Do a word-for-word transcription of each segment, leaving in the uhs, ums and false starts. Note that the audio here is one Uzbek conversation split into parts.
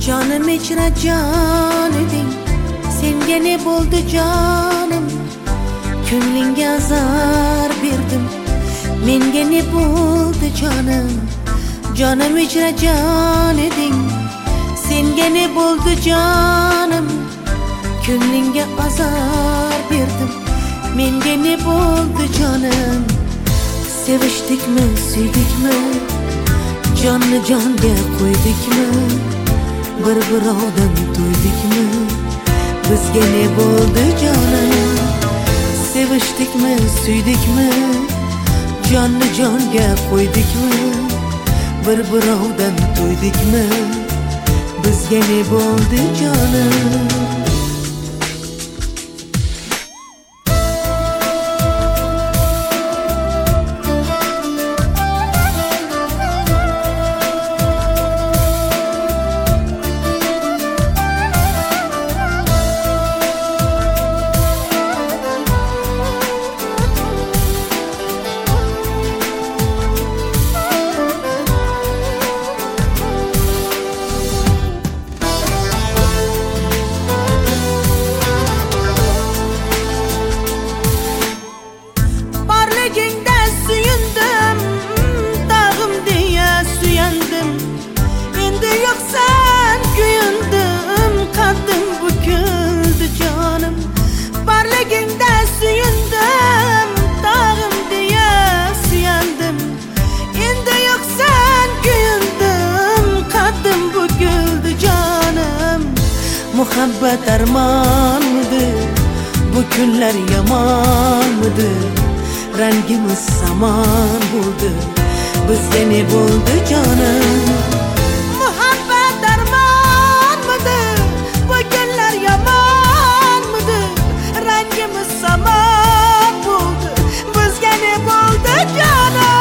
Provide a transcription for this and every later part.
Canım içra can eding, senga ne bo'ldi jonim? Ko'nglingga azor berdim, menga ne bo'ldi jonim? Canım içra can eding, senga ne bo'ldi jonim? Ko'nglingga azor berdim, menga ne bo'ldi jonim? Sevişdikmi, suydikmi, jonni jonga qo'ydikmi? Bir-birovdan to'ydikmi, bizga ne bo'ldi jonim? Sevişdikmi, suydikmi, jonni jonga qo'ydikmi? Bir-birovdan to'ydikmi, bizga ne bo'ldi jonim? Muhabbet arman mıdır? Bu günler yaman mıdır? Rengimiz saman buldu, bizge ne buldu canım? Muhabbet arman mıdır? Bu günler yaman mıdır? Rengimiz saman buldu, bizge ne buldu canım?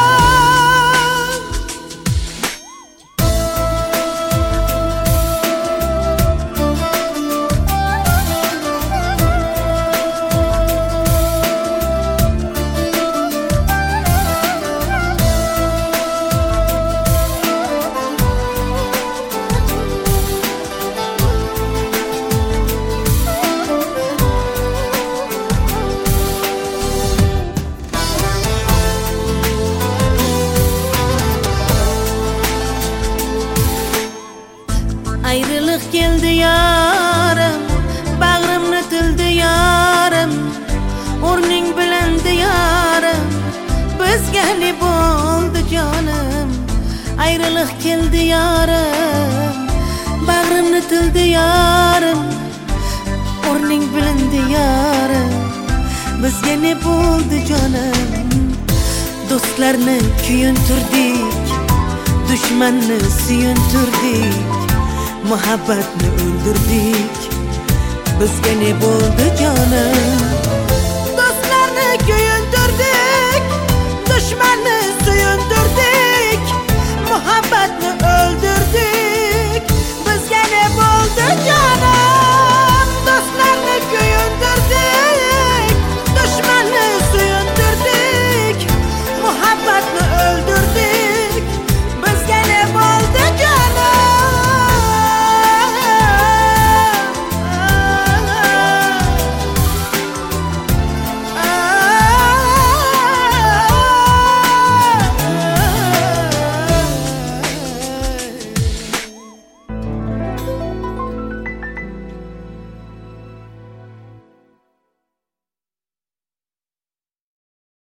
Ayrılık geldi yarım, bağrımni tildi yarım, o'rning bilindi yarım, bizga ne bo'ldi jonim? Ayrılık geldi yarım, bağrımni tildi yarım, o'rning bilindi yarım, bizga ne bo'ldi jonim? Do'stlarni kuyuntirdik, dushmanni suyuntirdik, muhabbatni o'ldirdik, bizga ne bo'ldi jonim? Do'stlarni kuyuntirdik, dushmanni suyuntirdik, muhabbatni o'ldirdik.